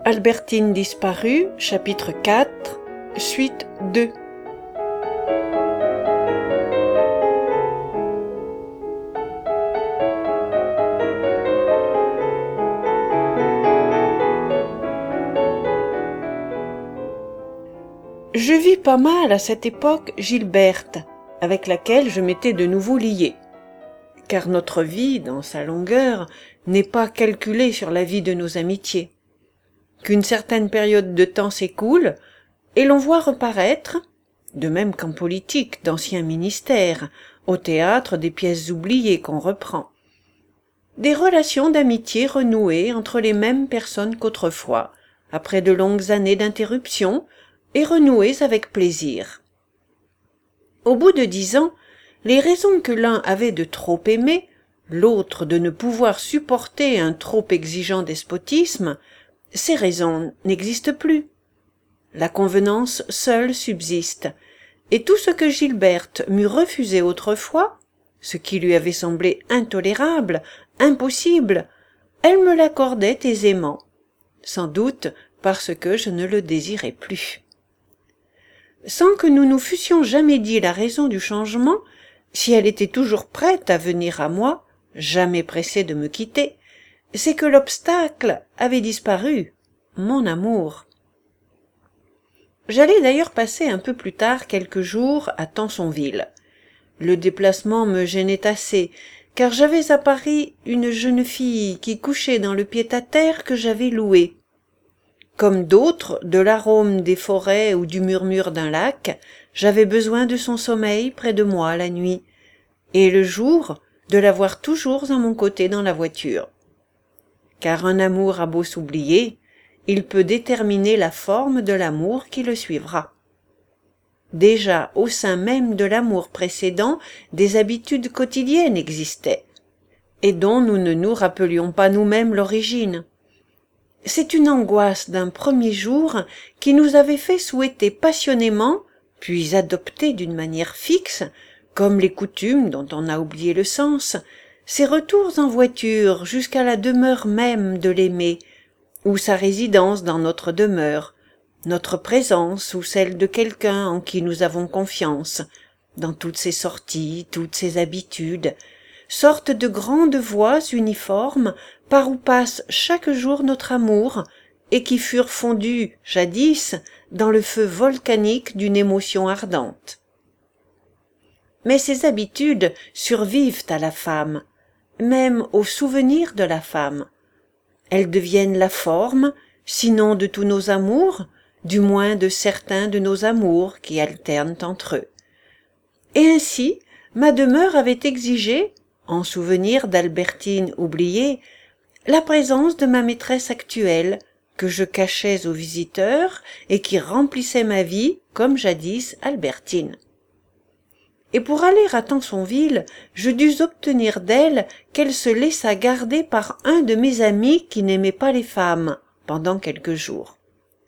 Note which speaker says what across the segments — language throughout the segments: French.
Speaker 1: Albertine disparue, chapitre 4, suite 2. Je vis pas mal à cette époque Gilberte, avec laquelle je m'étais de nouveau lié. Car notre vie, dans sa longueur, n'est pas calculée sur la vie de nos amitiés. Qu'une certaine période de temps s'écoule, et l'on voit reparaître, de même qu'en politique, d'anciens ministères, au théâtre des pièces oubliées qu'on reprend, des relations d'amitié renouées entre les mêmes personnes qu'autrefois, après de longues années d'interruption, et renouées avec plaisir. Au bout de 10 ans, les raisons que l'un avait de trop aimer, l'autre de ne pouvoir supporter un trop exigeant despotisme, ces raisons n'existent plus. La convenance seule subsiste, et tout ce que Gilberte m'eût refusé autrefois, ce qui lui avait semblé intolérable, impossible, elle me l'accordait aisément, sans doute parce que je ne le désirais plus. Sans que nous nous fussions jamais dit la raison du changement, si elle était toujours prête à venir à moi, jamais pressée de me quitter, c'est que l'obstacle avait disparu, mon amour. J'allais d'ailleurs passer un peu plus tard quelques jours à Tansonville. Le déplacement me gênait assez, car j'avais à Paris une jeune fille qui couchait dans le pied-à-terre que j'avais loué. Comme d'autres, de l'arôme des forêts ou du murmure d'un lac, j'avais besoin de son sommeil près de moi la nuit, et le jour, de l'avoir toujours à mon côté dans la voiture. Car un amour a beau s'oublier, il peut déterminer la forme de l'amour qui le suivra. Déjà, au sein même de l'amour précédent, des habitudes quotidiennes existaient, et dont nous ne nous rappelions pas nous-mêmes l'origine. C'est une angoisse d'un premier jour qui nous avait fait souhaiter passionnément, puis adopter d'une manière fixe, comme les coutumes dont on a oublié le sens, ces retours en voiture jusqu'à la demeure même de l'aimé, ou sa résidence dans notre demeure, notre présence ou celle de quelqu'un en qui nous avons confiance, dans toutes ses sorties, toutes ses habitudes, sorte de grandes voies uniformes par où passe chaque jour notre amour et qui furent fondues, jadis, dans le feu volcanique d'une émotion ardente. Mais ces habitudes survivent à la femme, même au souvenir de la femme. Elles deviennent la forme, sinon de tous nos amours, du moins de certains de nos amours qui alternent entre eux. Et ainsi, ma demeure avait exigé, en souvenir d'Albertine oubliée, la présence de ma maîtresse actuelle, que je cachais aux visiteurs et qui remplissait ma vie comme jadis Albertine. Et pour aller à Tansonville, je dus obtenir d'elle qu'elle se laissât garder par un de mes amis qui n'aimait pas les femmes, pendant quelques jours.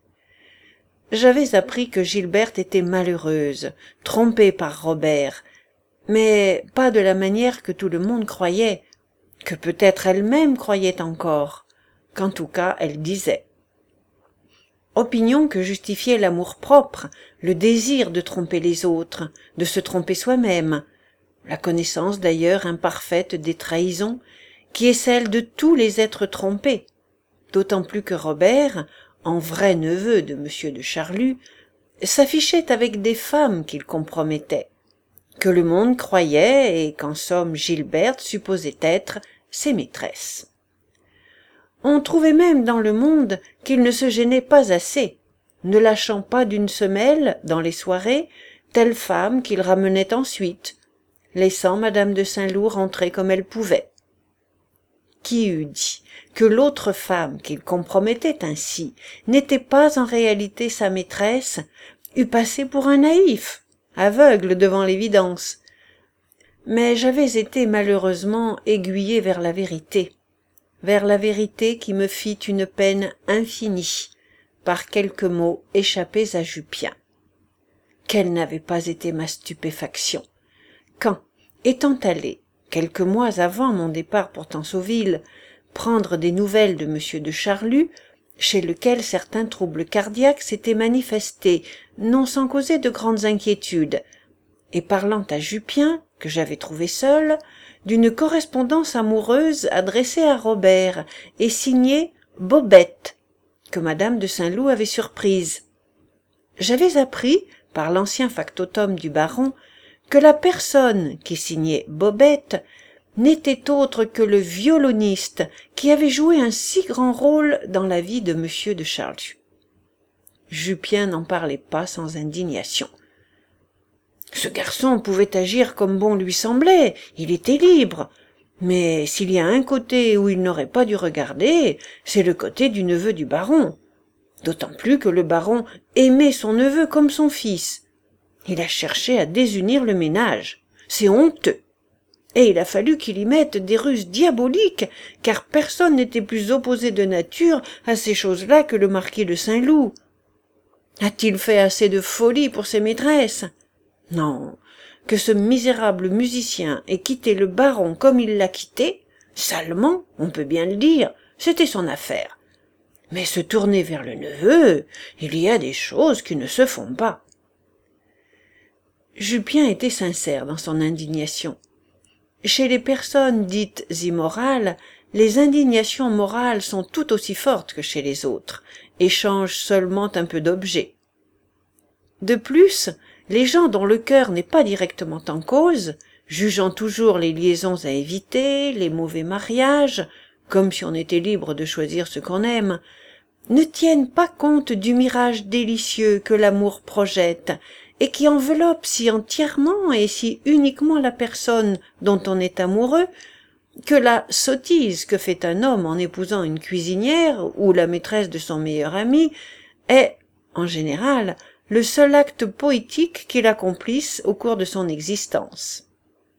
Speaker 1: J'avais appris que Gilberte était malheureuse, trompée par Robert, mais pas de la manière que tout le monde croyait, que peut-être elle-même croyait encore, qu'en tout cas elle disait. Opinion que justifiait l'amour-propre, le désir de tromper les autres, de se tromper soi-même, la connaissance d'ailleurs imparfaite des trahisons, qui est celle de tous les êtres trompés, d'autant plus que Robert, en vrai neveu de M. de Charlus, s'affichait avec des femmes qu'il compromettait, que le monde croyait et qu'en somme Gilberte supposait être ses maîtresses. On trouvait même dans le monde qu'il ne se gênait pas assez, ne lâchant pas d'une semelle, dans les soirées, telle femme qu'il ramenait ensuite, laissant madame de Saint-Loup rentrer comme elle pouvait. Qui eût dit que l'autre femme qu'il compromettait ainsi n'était pas en réalité sa maîtresse, eût passé pour un naïf, aveugle devant l'évidence. Mais j'avais été malheureusement aiguillé vers la vérité qui me fit une peine infinie par quelques mots échappés à Jupien. Quelle n'avait pas été ma stupéfaction quand, étant allé, quelques mois avant mon départ pour Tansonville, prendre des nouvelles de M. de Charlus, chez lequel certains troubles cardiaques s'étaient manifestés, non sans causer de grandes inquiétudes, et parlant à Jupien, que j'avais trouvé seul, d'une correspondance amoureuse adressée à Robert et signée Bobette, que madame de Saint-Loup avait surprise. J'avais appris, par l'ancien factotum du baron, que la personne qui signait Bobette n'était autre que le violoniste qui avait joué un si grand rôle dans la vie de monsieur de Charlus. Jupien n'en parlait pas sans indignation. Ce garçon pouvait agir comme bon lui semblait, il était libre. Mais s'il y a un côté où il n'aurait pas dû regarder, c'est le côté du neveu du baron. D'autant plus que le baron aimait son neveu comme son fils. Il a cherché à désunir le ménage. C'est honteux. Et il a fallu qu'il y mette des ruses diaboliques, car personne n'était plus opposé de nature à ces choses-là que le marquis de Saint-Loup. A-t-il fait assez de folie pour ses maîtresses? Non, que ce misérable musicien ait quitté le baron comme il l'a quitté, salement, on peut bien le dire, c'était son affaire. Mais se tourner vers le neveu, il y a des choses qui ne se font pas. Jupien était sincère dans son indignation. Chez les personnes dites immorales, les indignations morales sont tout aussi fortes que chez les autres, et changent seulement un peu d'objet. De plus, les gens dont le cœur n'est pas directement en cause, jugeant toujours les liaisons à éviter, les mauvais mariages, comme si on était libre de choisir ce qu'on aime, ne tiennent pas compte du mirage délicieux que l'amour projette, et qui enveloppe si entièrement et si uniquement la personne dont on est amoureux, que la sottise que fait un homme en épousant une cuisinière ou la maîtresse de son meilleur ami est, en général, le seul acte poétique qu'il accomplisse au cours de son existence.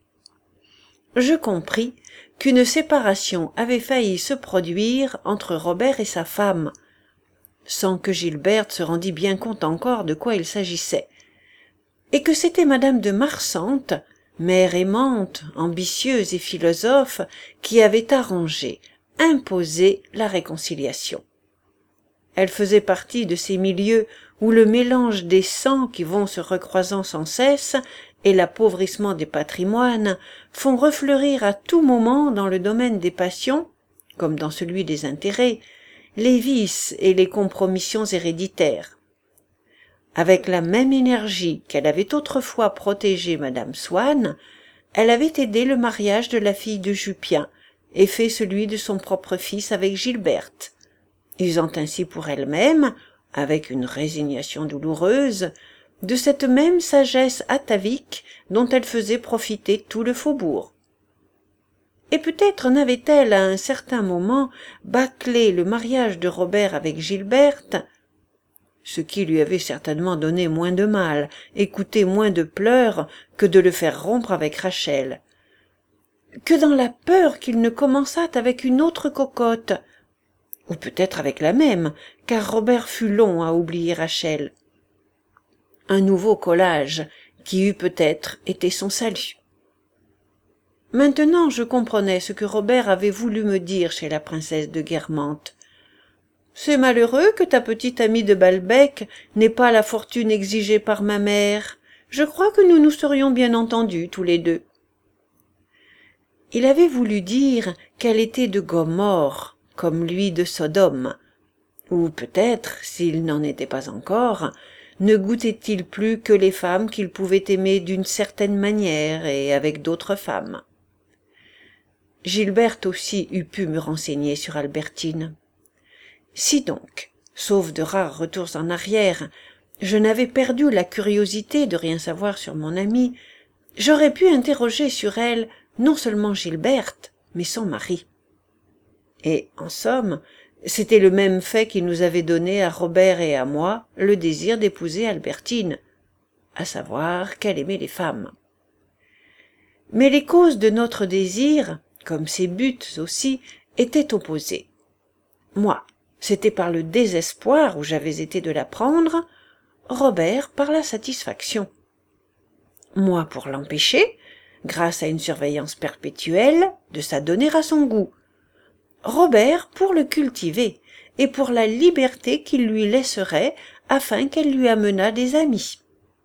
Speaker 1: Je compris qu'une séparation avait failli se produire entre Robert et sa femme, sans que Gilberte se rendît bien compte encore de quoi il s'agissait, et que c'était madame de Marsante, mère aimante, ambitieuse et philosophe, qui avait arrangé, imposé la réconciliation. Elle faisait partie de ces milieux où le mélange des sangs qui vont se recroisant sans cesse et l'appauvrissement des patrimoines font refleurir à tout moment dans le domaine des passions, comme dans celui des intérêts, les vices et les compromissions héréditaires. Avec la même énergie qu'elle avait autrefois protégé madame Swann, elle avait aidé le mariage de la fille de Jupien et fait celui de son propre fils avec Gilberte, usant ainsi pour elle-même, avec une résignation douloureuse, de cette même sagesse atavique dont elle faisait profiter tout le faubourg. Et peut-être n'avait-elle à un certain moment bâclé le mariage de Robert avec Gilberte, ce qui lui avait certainement donné moins de mal et coûté moins de pleurs que de le faire rompre avec Rachel, que dans la peur qu'il ne commençât avec une autre cocotte, ou peut-être avec la même, car Robert fut long à oublier Rachel. Un nouveau collage qui eût peut-être été son salut. Maintenant je comprenais ce que Robert avait voulu me dire chez la princesse de Guermantes. C'est malheureux que ta petite amie de Balbec n'ait pas la fortune exigée par ma mère. Je crois que nous nous serions bien entendus tous les deux. Il avait voulu dire qu'elle était de Gomorrhe, comme lui de Sodome, ou peut-être, s'il n'en était pas encore, ne goûtait-il plus que les femmes qu'il pouvait aimer d'une certaine manière et avec d'autres femmes. Gilberte aussi eût pu me renseigner sur Albertine. Si donc, sauf de rares retours en arrière, je n'avais perdu la curiosité de rien savoir sur mon amie, j'aurais pu interroger sur elle non seulement Gilberte, mais son mari. Et, en somme, c'était le même fait qui nous avait donné à Robert et à moi le désir d'épouser Albertine, à savoir qu'elle aimait les femmes. Mais les causes de notre désir, comme ses buts aussi, étaient opposées. Moi, c'était par le désespoir où j'avais été de la prendre, Robert par la satisfaction. Moi pour l'empêcher, grâce à une surveillance perpétuelle, de s'adonner à son goût. Robert pour le cultiver, et pour la liberté qu'il lui laisserait afin qu'elle lui amenât des amis.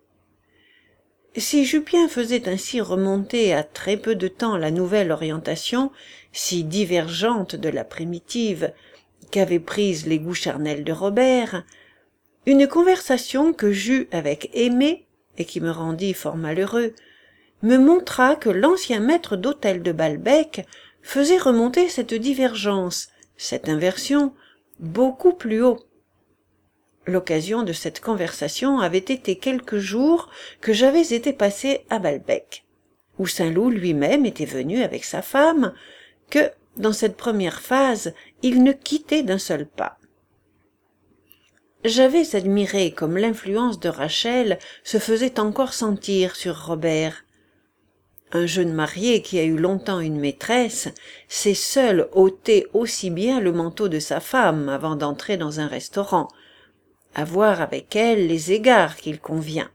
Speaker 1: Si Jupien faisait ainsi remonter à très peu de temps la nouvelle orientation, si divergente de la primitive, qu'avaient prise les goûts charnels de Robert, une conversation que j'eus avec Aimée, et qui me rendit fort malheureux, me montra que l'ancien maître d'hôtel de Balbec faisait remonter cette divergence, cette inversion, beaucoup plus haut. L'occasion de cette conversation avait été quelques jours que j'avais été passé à Balbec, où Saint-Loup lui-même était venu avec sa femme, que, dans cette première phase, il ne quittait d'un seul pas. J'avais admiré comme l'influence de Rachel se faisait encore sentir sur Robert. Un jeune marié qui a eu longtemps une maîtresse sait seul ôter aussi bien le manteau de sa femme avant d'entrer dans un restaurant, avoir avec elle les égards qu'il convient.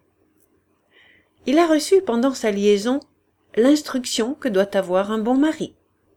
Speaker 1: Il a reçu pendant sa liaison l'instruction que doit avoir un bon mari.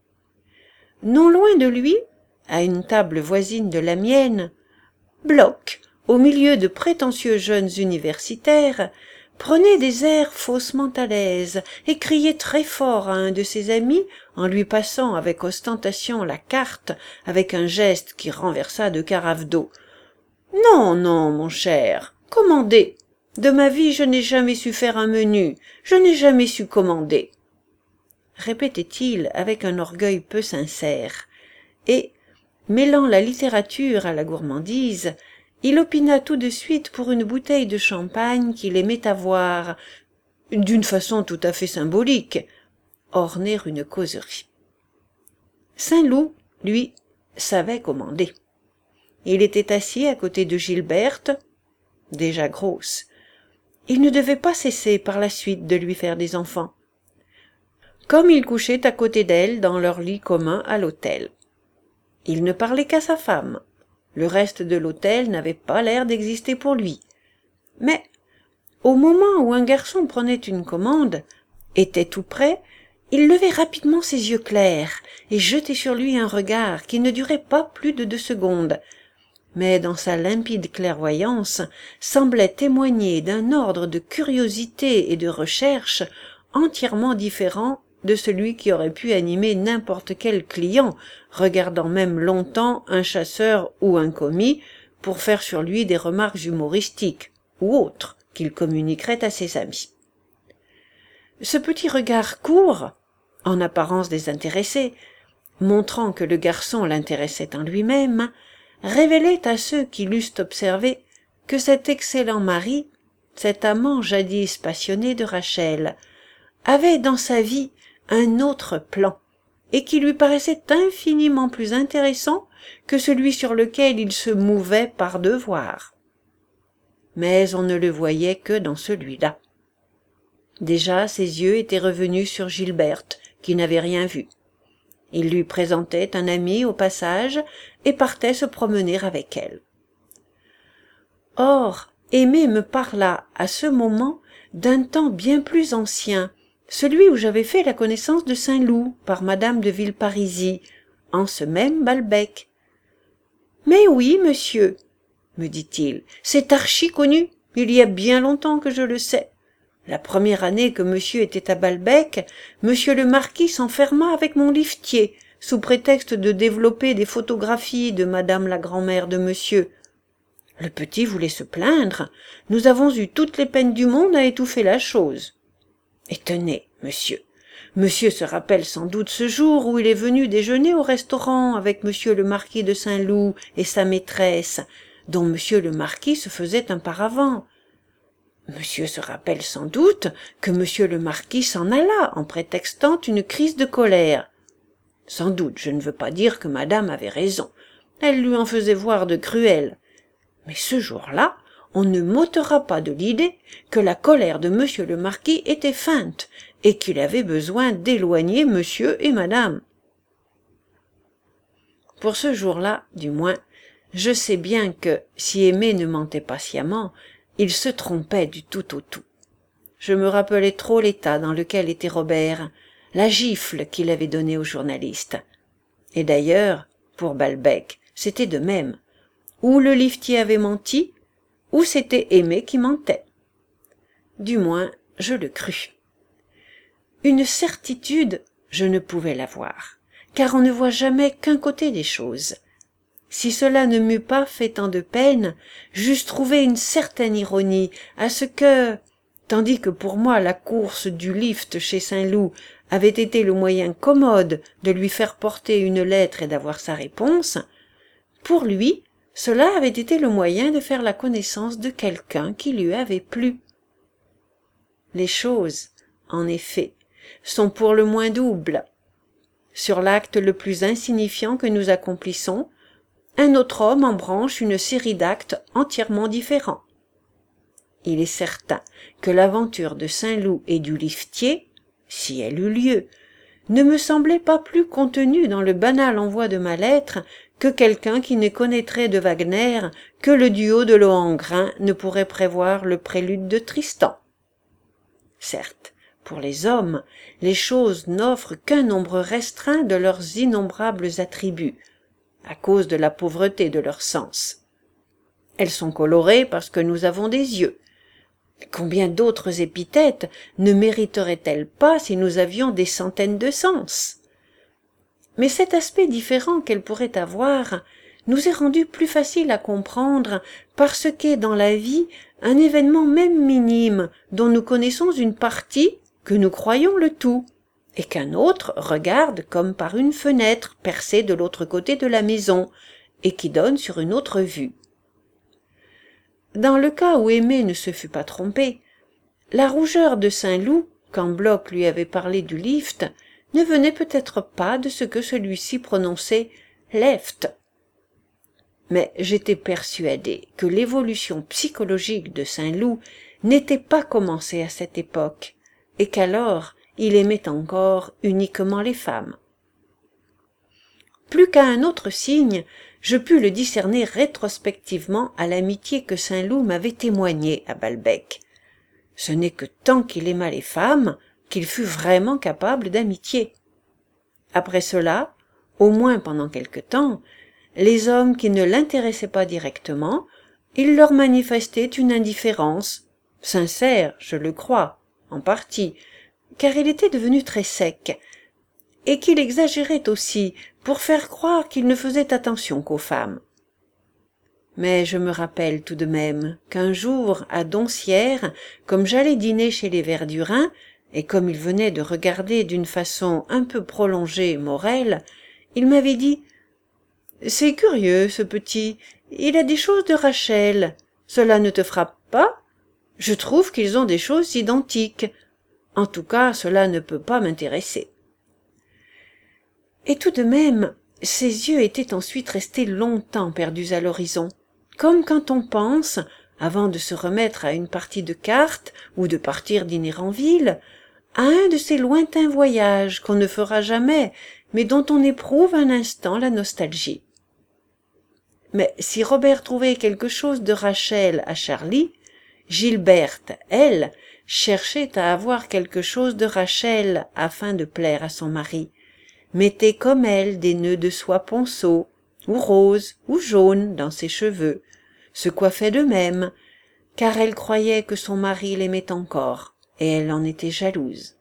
Speaker 1: Non loin de lui, à une table voisine de la mienne, Bloch, au milieu de prétentieux jeunes universitaires, prenait des airs faussement à l'aise et criait très fort à un de ses amis en lui passant avec ostentation la carte avec un geste qui renversa deux carafes d'eau. « Non, non, mon cher, commandez. De ma vie, je n'ai jamais su faire un menu, je n'ai jamais su commander. » répétait-il avec un orgueil peu sincère, et, mêlant la littérature à la gourmandise, il opina tout de suite pour une bouteille de champagne qu'il aimait avoir, d'une façon tout à fait symbolique, orner une causerie. Saint-Loup, lui, savait commander. Il était assis à côté de Gilberte, déjà grosse. Il ne devait pas cesser par la suite de lui faire des enfants. Comme il couchait à côté d'elle dans leur lit commun à l'hôtel. Il ne parlait qu'à sa femme. Le reste de l'hôtel n'avait pas l'air d'exister pour lui. Mais, au moment où un garçon prenait une commande, était tout près, il levait rapidement ses yeux clairs et jetait sur lui un regard qui ne durait pas plus de 2 secondes, mais dans sa limpide clairvoyance semblait témoigner d'un ordre de curiosité et de recherche entièrement différent de celui qui aurait pu animer n'importe quel client, regardant même longtemps un chasseur ou un commis pour faire sur lui des remarques humoristiques ou autres qu'il communiquerait à ses amis. Ce petit regard court, en apparence désintéressé, montrant que le garçon l'intéressait en lui-même, révélait à ceux qui l'eussent observé que cet excellent mari, cet amant jadis passionné de Rachel, avait dans sa vie un autre plan, et qui lui paraissait infiniment plus intéressant que celui sur lequel il se mouvait par devoir. Mais on ne le voyait que dans celui-là. Déjà ses yeux étaient revenus sur Gilberte, qui n'avait rien vu. Il lui présentait un ami au passage et partait se promener avec elle. Or, Aimée me parla à ce moment d'un temps bien plus ancien, celui où j'avais fait la connaissance de Saint-Loup par madame de Villeparisis, en ce même Balbec. « Mais oui, monsieur, me dit-il, c'est archi connu, il y a bien longtemps que je le sais. La première année que monsieur était à Balbec, monsieur le marquis s'enferma avec mon liftier, sous prétexte de développer des photographies de madame la grand-mère de monsieur. Le petit voulait se plaindre, nous avons eu toutes les peines du monde à étouffer la chose. Et tenez, monsieur se rappelle sans doute ce jour où il est venu déjeuner au restaurant avec monsieur le marquis de Saint-Loup et sa maîtresse, dont monsieur le marquis se faisait un paravent. Monsieur se rappelle sans doute que monsieur le marquis s'en alla en prétextant une crise de colère. Sans doute, je ne veux pas dire que madame avait raison, elle lui en faisait voir de cruelles. Mais ce jour-là, on ne m'ôtera pas de l'idée que la colère de monsieur le marquis était feinte et qu'il avait besoin d'éloigner monsieur et madame. Pour ce jour-là, du moins, je sais bien que, si Aimée ne mentait pas sciemment, il se trompait du tout au tout. Je me rappelais trop l'état dans lequel était Robert, la gifle qu'il avait donnée au journaliste. Et d'ailleurs, pour Balbec, c'était de même. ou le liftier avait menti, ou c'était Aimé qui mentait. Du moins, je le crus. Une certitude, je ne pouvais l'avoir, car on ne voit jamais qu'un côté des choses. Si cela ne m'eût pas fait tant de peine, j'eusse trouvé une certaine ironie à ce que, tandis que pour moi la course du lift chez Saint-Loup avait été le moyen commode de lui faire porter une lettre et d'avoir sa réponse, pour lui, cela avait été le moyen de faire la connaissance de quelqu'un qui lui avait plu. Les choses, en effet, sont pour le moins doubles. Sur l'acte le plus insignifiant que nous accomplissons, un autre homme embranche une série d'actes entièrement différents. Il est certain que l'aventure de Saint-Loup et du liftier, si elle eut lieu, ne me semblait pas plus contenue dans le banal envoi de ma lettre que quelqu'un qui ne connaîtrait de Wagner que le duo de Lohengrin ne pourrait prévoir le prélude de Tristan. Certes, pour les hommes, les choses n'offrent qu'un nombre restreint de leurs innombrables attributs, à cause de la pauvreté de leurs sens. Elles sont colorées parce que nous avons des yeux. Combien d'autres épithètes ne mériteraient-elles pas si nous avions des centaines de sens? Mais cet aspect différent qu'elles pourraient avoir nous est rendu plus facile à comprendre parce qu'est dans la vie un événement même minime dont nous connaissons une partie que nous croyons le tout, et qu'un autre regarde comme par une fenêtre percée de l'autre côté de la maison et qui donne sur une autre vue. Dans le cas où Aimé ne se fût pas trompé, la rougeur de Saint-Loup, quand Bloch lui avait parlé du lift, ne venait peut-être pas de ce que celui-ci prononçait « left ». Mais j'étais persuadé que l'évolution psychologique de Saint-Loup n'était pas commencée à cette époque, et qu'alors il aimait encore uniquement les femmes. Plus qu'à un autre signe, je pus le discerner rétrospectivement à l'amitié que Saint-Loup m'avait témoignée à Balbec. Ce n'est que tant qu'il aima les femmes qu'il fut vraiment capable d'amitié. Après cela, au moins pendant quelque temps, les hommes qui ne l'intéressaient pas directement, il leur manifestait une indifférence, sincère, je le crois, en partie, car il était devenu très sec, et qu'il exagérait aussi pour faire croire qu'il ne faisait attention qu'aux femmes. Mais je me rappelle tout de même qu'un jour, à Doncières, comme j'allais dîner chez les Verdurins, et comme il venait de regarder d'une façon un peu prolongée Morel, il m'avait dit « C'est curieux, ce petit, il a des choses de Rachel. Cela ne te frappe pas? Je trouve qu'ils ont des choses identiques. En tout cas, cela ne peut pas m'intéresser. » Et tout de même, ses yeux étaient ensuite restés longtemps perdus à l'horizon, comme quand on pense, avant de se remettre à une partie de cartes ou de partir dîner en ville, à un de ces lointains voyages qu'on ne fera jamais, mais dont on éprouve un instant la nostalgie. Mais si Robert trouvait quelque chose de Rachel à Charlie, Gilberte, elle, cherchait à avoir quelque chose de Rachel afin de plaire à son mari, mettait comme elle des nœuds de soie ponceau, ou rose, ou jaune dans ses cheveux, se coiffait de même, car elle croyait que son mari l'aimait encore, et elle en était jalouse.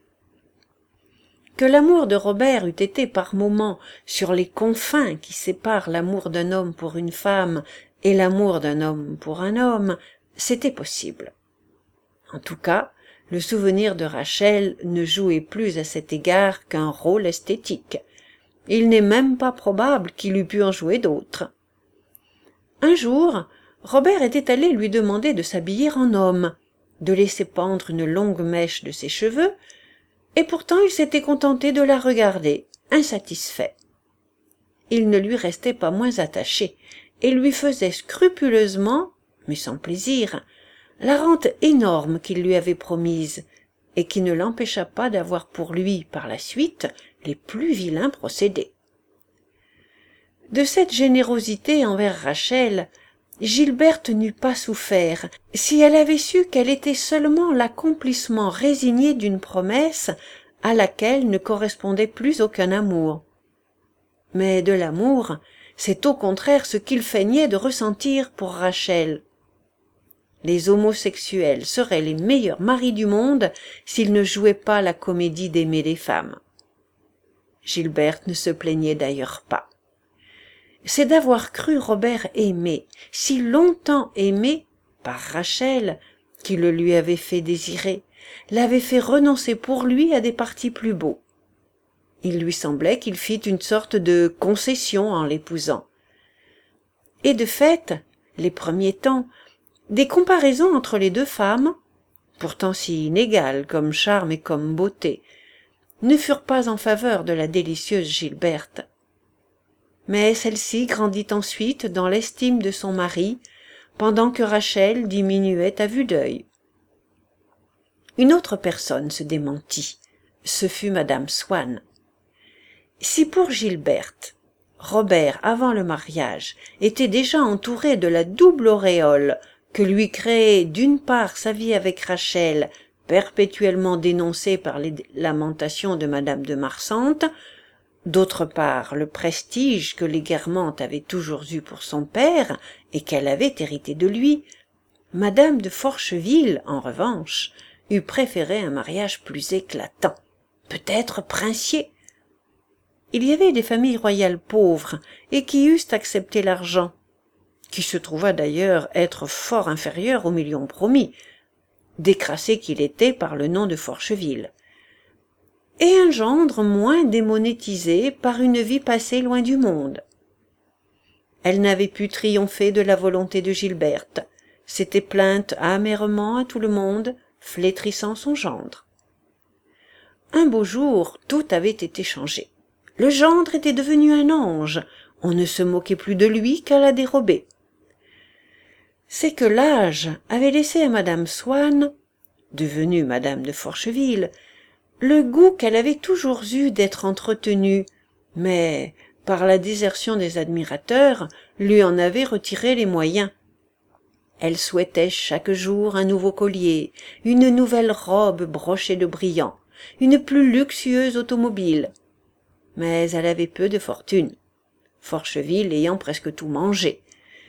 Speaker 1: Que l'amour de Robert eût été par moments sur les confins qui séparent l'amour d'un homme pour une femme et l'amour d'un homme pour un homme, c'était possible. En tout cas, le souvenir de Rachel ne jouait plus à cet égard qu'un rôle esthétique. Il n'est même pas probable qu'il eût pu en jouer d'autres. Un jour, Robert était allé lui demander de s'habiller en homme, de laisser pendre une longue mèche de ses cheveux, et pourtant il s'était contenté de la regarder, insatisfait. Il ne lui restait pas moins attaché, et lui faisait scrupuleusement, mais sans plaisir, la rente énorme qu'il lui avait promise, et qui ne l'empêcha pas d'avoir pour lui, par la suite, les plus vilains procédés. De cette générosité envers Rachel, Gilberte n'eût pas souffert si elle avait su qu'elle était seulement l'accomplissement résigné d'une promesse à laquelle ne correspondait plus aucun amour. Mais de l'amour, C'est au contraire ce qu'il feignait de ressentir pour Rachel. Les homosexuels seraient les meilleurs maris du monde s'ils ne jouaient pas la comédie d'aimer les femmes. Gilberte ne se plaignait d'ailleurs pas. C'est d'avoir cru Robert aimé, si longtemps aimé, par Rachel, qui le lui avait fait désirer, l'avait fait renoncer pour lui à des partis plus beaux. Il lui semblait qu'il fit une sorte de concession en l'épousant. Et de fait, les premiers temps, des comparaisons entre les deux femmes, pourtant si inégales comme charme et comme beauté, ne furent pas en faveur de la délicieuse Gilberte. Mais celle-ci grandit ensuite dans l'estime de son mari, pendant que Rachel diminuait à vue d'œil. Une autre personne se démentit, ce fut madame Swann. Si pour Gilberte, Robert, avant le mariage, était déjà entouré de la double auréole que lui créait d'une part sa vie avec Rachel, perpétuellement dénoncée par les lamentations de madame de Marsantes, d'autre part le prestige que les Guermantes avaient toujours eu pour son père et qu'elle avait hérité de lui, madame de Forcheville, en revanche, eût préféré un mariage plus éclatant, peut-être princier. Il y avait des familles royales pauvres et qui eussent accepté l'argent, qui se trouva d'ailleurs être fort inférieur aux millions promis, décrassé qu'il était par le nom de Forcheville, et un gendre moins démonétisé par une vie passée loin du monde. Elle n'avait pu triompher de la volonté de Gilberte, s'était plainte amèrement à tout le monde, flétrissant son gendre. Un beau jour, tout avait été changé. Le gendre était devenu un ange, on ne se moquait plus de lui qu'à la dérobée. C'est que l'âge avait laissé à madame Swann, devenue madame de Forcheville, le goût qu'elle avait toujours eu d'être entretenue, mais, par la désertion des admirateurs, lui en avait retiré les moyens. Elle souhaitait chaque jour un nouveau collier, une nouvelle robe brochée de brillants, une plus luxueuse automobile. Mais elle avait peu de fortune, Forcheville ayant presque tout mangé.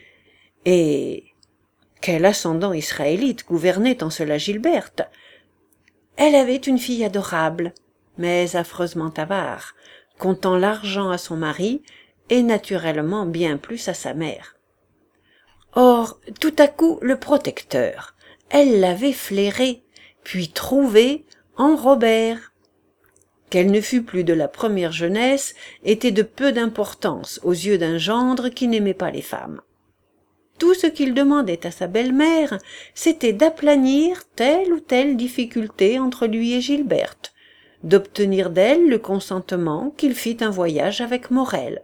Speaker 1: Et quel ascendant israélite gouvernait en cela Gilberte? Elle avait une fille adorable, mais affreusement avare, comptant l'argent à son mari et naturellement bien plus à sa mère. Or, tout à coup, le protecteur, elle l'avait flairé, puis trouvé en Robert. Qu'elle ne fût plus de la première jeunesse était de peu d'importance aux yeux d'un gendre qui n'aimait pas les femmes. Tout ce qu'il demandait à sa belle-mère, c'était d'aplanir telle ou telle difficulté entre lui et Gilberte, d'obtenir d'elle le consentement qu'il fît un voyage avec Morel.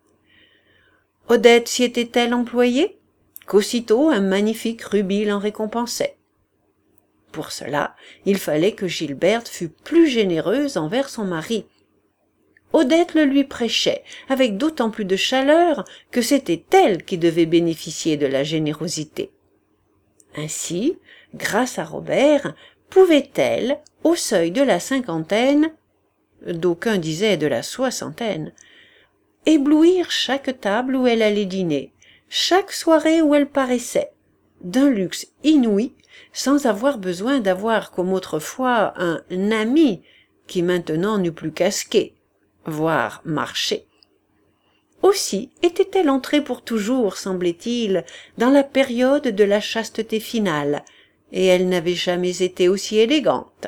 Speaker 1: Odette s'y était-elle employée, qu'aussitôt un magnifique rubis l'en récompensait. Pour cela, il fallait que Gilberte fût plus généreuse envers son mari. Odette le lui prêchait, avec d'autant plus de chaleur que c'était elle qui devait bénéficier de la générosité. Ainsi, grâce à Robert, pouvait-elle, au seuil de la cinquantaine, d'aucuns disaient de la soixantaine, éblouir chaque table où elle allait dîner, chaque soirée où elle paraissait, d'un luxe inouï, sans avoir besoin d'avoir comme autrefois un ami qui maintenant n'eût plus casqué, voire marché. Aussi était-elle entrée pour toujours, semblait-il, dans la période de la chasteté finale, et elle n'avait jamais été aussi élégante.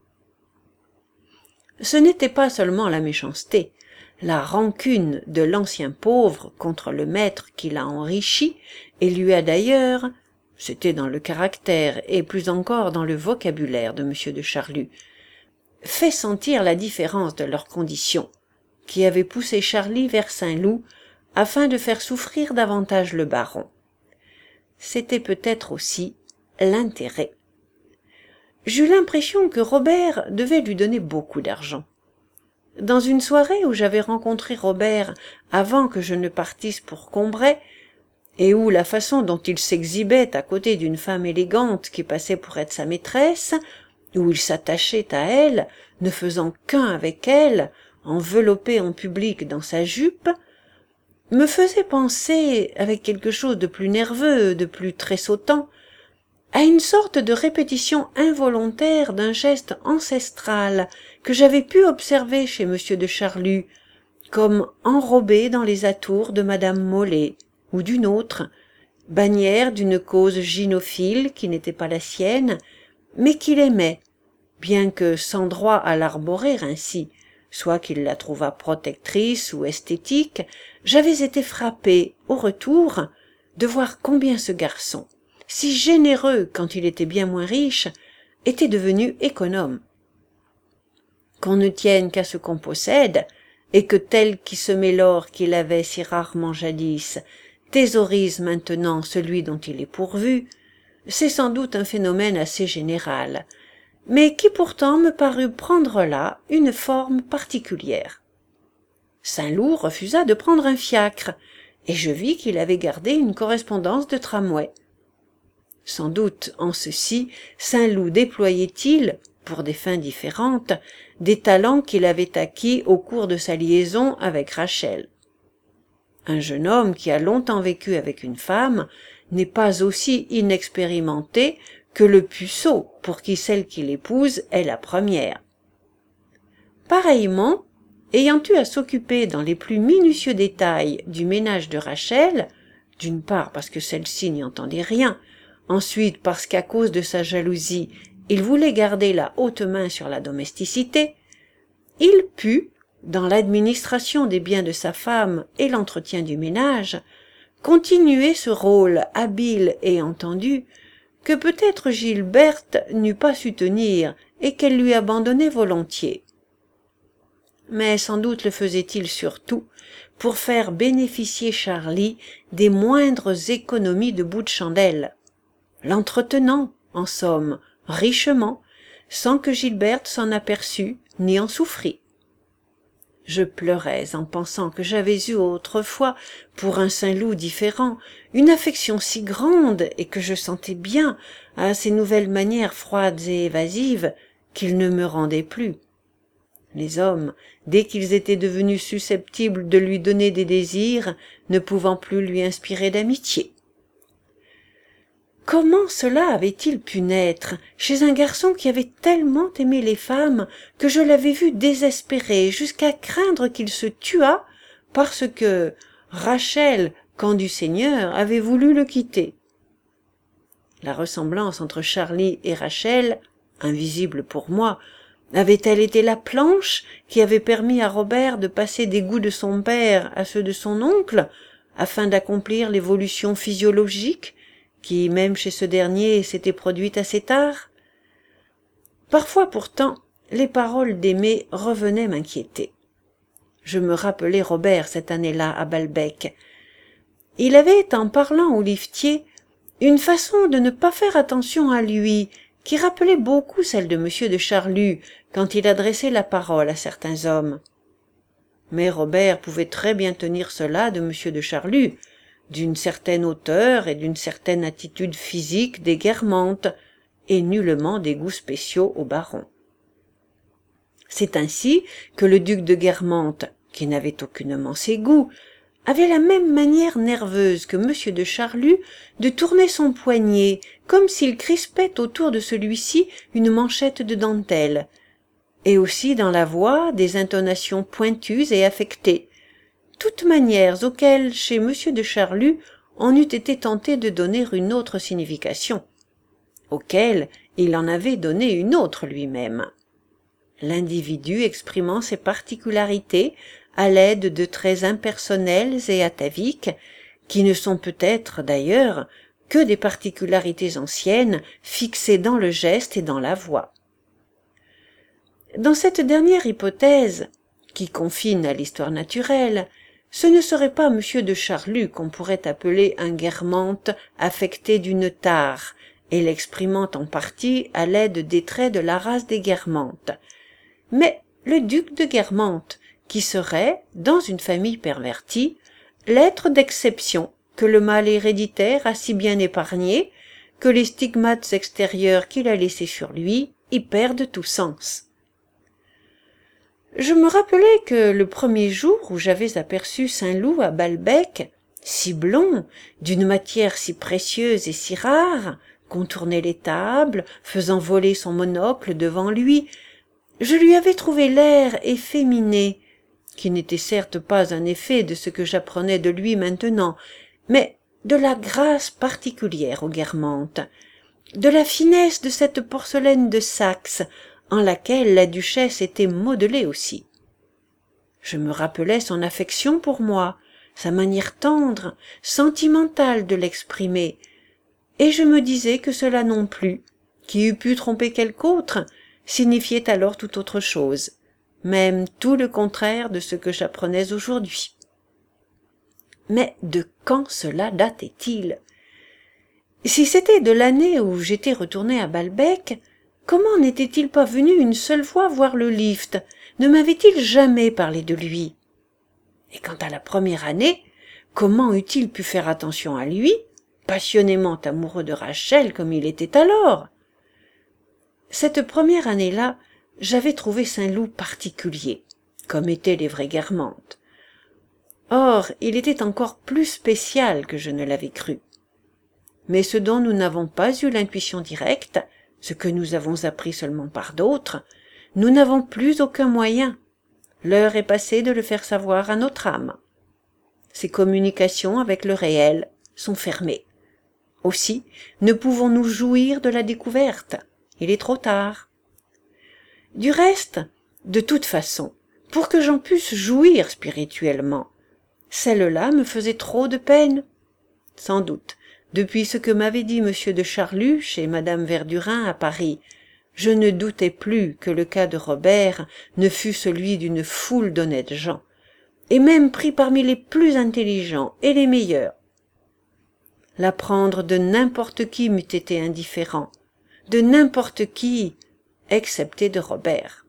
Speaker 1: Ce n'était pas seulement la méchanceté, la rancune de l'ancien pauvre contre le maître qui l'a enrichi et lui a d'ailleurs, c'était dans le caractère et plus encore dans le vocabulaire de M. de Charlus, fait sentir la différence de leurs conditions, qui avait poussé Charly vers Saint-Loup afin de faire souffrir davantage le baron. C'était peut-être aussi l'intérêt. J'eus l'impression que Robert devait lui donner beaucoup d'argent. Dans une soirée où j'avais rencontré Robert avant que je ne partisse pour Combray, et où la façon dont il s'exhibait à côté d'une femme élégante qui passait pour être sa maîtresse, où il s'attachait à elle, ne faisant qu'un avec elle, enveloppé en public dans sa jupe, me faisait penser, avec quelque chose de plus nerveux, de plus tressautant, à une sorte de répétition involontaire d'un geste ancestral que j'avais pu observer chez M. de Charlus, comme enrobé dans les atours de madame Molé, ou d'une autre, bannière d'une cause gynophile qui n'était pas la sienne, mais qu'il aimait, bien que sans droit à l'arborer ainsi, soit qu'il la trouvât protectrice ou esthétique, j'avais été frappé, au retour, de voir combien ce garçon, si généreux quand il était bien moins riche, était devenu économe. Qu'on ne tienne qu'à ce qu'on possède, et que tel qui semait l'or qu'il avait si rarement jadis thésaurise maintenant celui dont il est pourvu, c'est sans doute un phénomène assez général, mais qui pourtant me parut prendre là une forme particulière. Saint-Loup refusa de prendre un fiacre, et je vis qu'il avait gardé une correspondance de tramway. Sans doute en ceci Saint-Loup déployait-il, pour des fins différentes, des talents qu'il avait acquis au cours de sa liaison avec Rachel. Un jeune homme qui a longtemps vécu avec une femme n'est pas aussi inexpérimenté que le puceau pour qui celle qu'il épouse est la première. Pareillement, ayant eu à s'occuper dans les plus minutieux détails du ménage de Rachel, d'une part parce que celle-ci n'y entendait rien, ensuite parce qu'à cause de sa jalousie, il voulait garder la haute main sur la domesticité, il put, dans l'administration des biens de sa femme et l'entretien du ménage, continuer ce rôle habile et entendu que peut-être Gilberte n'eût pas su tenir et qu'elle lui abandonnait volontiers. Mais sans doute le faisait-il surtout pour faire bénéficier Charlie des moindres économies de bout de chandelle, l'entretenant, en somme, richement, sans que Gilberte s'en aperçût ni en souffrît. Je pleurais en pensant que j'avais eu autrefois, pour un Saint-Loup différent, une affection si grande et que je sentais bien, à ces nouvelles manières froides et évasives, qu'il ne me rendait plus. Les hommes, dès qu'ils étaient devenus susceptibles de lui donner des désirs, ne pouvant plus lui inspirer d'amitié. Comment cela avait-il pu naître chez un garçon qui avait tellement aimé les femmes que je l'avais vu désespéré jusqu'à craindre qu'il se tuât parce que Rachel, quand du Seigneur, avait voulu le quitter. La ressemblance entre Charlie et Rachel, invisible pour moi, avait-elle été la planche qui avait permis à Robert de passer des goûts de son père à ceux de son oncle, afin d'accomplir l'évolution physiologique qui, même chez ce dernier, s'était produite assez tard? Parfois pourtant, les paroles d'Aimé revenaient m'inquiéter. Je me rappelais Robert cette année-là à Balbec. Il avait, en parlant au liftier, une façon de ne pas faire attention à lui, qui rappelait beaucoup celle de M. de Charlus quand il adressait la parole à certains hommes. Mais Robert pouvait très bien tenir cela de M. de Charlus, d'une certaine hauteur et d'une certaine attitude physique des Guermantes, et nullement des goûts spéciaux au baron. C'est ainsi que le duc de Guermantes, qui n'avait aucunement ses goûts, avait la même manière nerveuse que M. de Charlus de tourner son poignet, comme s'il crispait autour de celui-ci une manchette de dentelle, et aussi dans la voix des intonations pointues et affectées, toutes manières auxquelles, chez M. de Charlus, on eût été tenté de donner une autre signification, auxquelles il en avait donné une autre lui-même. L'individu exprimant ses particularités à l'aide de traits impersonnels et ataviques, qui ne sont peut-être, d'ailleurs, que des particularités anciennes fixées dans le geste et dans la voix. Dans cette dernière hypothèse, qui confine à l'histoire naturelle, ce ne serait pas M. de Charlus qu'on pourrait appeler un Guermantes affecté d'une tare, et l'exprimant en partie à l'aide des traits de la race des Guermantes, mais le duc de Guermantes, qui serait, dans une famille pervertie, l'être d'exception que le mal héréditaire a si bien épargné que les stigmates extérieurs qu'il a laissés sur lui y perdent tout sens. Je me rappelais que le premier jour où j'avais aperçu Saint-Loup à Balbec, si blond, d'une matière si précieuse et si rare, contournait les tables, faisant voler son monocle devant lui, je lui avais trouvé l'air efféminé, qui n'était certes pas un effet de ce que j'apprenais de lui maintenant, mais de la grâce particulière aux Guermantes, de la finesse de cette porcelaine de Saxe, en laquelle la duchesse était modelée aussi. Je me rappelais son affection pour moi, sa manière tendre, sentimentale de l'exprimer, et je me disais que cela non plus, qui eût pu tromper quelque autre, signifiait alors tout autre chose, même tout le contraire de ce que j'apprenais aujourd'hui. Mais de quand cela datait-il? Si c'était de l'année où j'étais retourné à Balbec, comment n'était-il pas venu une seule fois voir le lift? Ne m'avait-il jamais parlé de lui? Et quant à la première année, comment eût-il pu faire attention à lui, passionnément amoureux de Rachel comme il était alors? Cette première année-là, j'avais trouvé Saint-Loup particulier, comme étaient les vraies Guermantes. Or, il était encore plus spécial que je ne l'avais cru. Mais ce dont nous n'avons pas eu l'intuition directe, ce que nous avons appris seulement par d'autres, nous n'avons plus aucun moyen. L'heure est passée de le faire savoir à notre âme. Ses communications avec le réel sont fermées. Aussi, ne pouvons-nous jouir de la découverte. Il est trop tard. Du reste, de toute façon, pour que j'en pusse jouir spirituellement, celle-là me faisait trop de peine. Sans doute, depuis ce que m'avait dit M. de Charlus chez Madame Verdurin à Paris, je ne doutais plus que le cas de Robert ne fût celui d'une foule d'honnêtes gens, et même pris parmi les plus intelligents et les meilleurs. L'apprendre de n'importe qui m'eût été indifférent, de n'importe qui, excepté de Robert.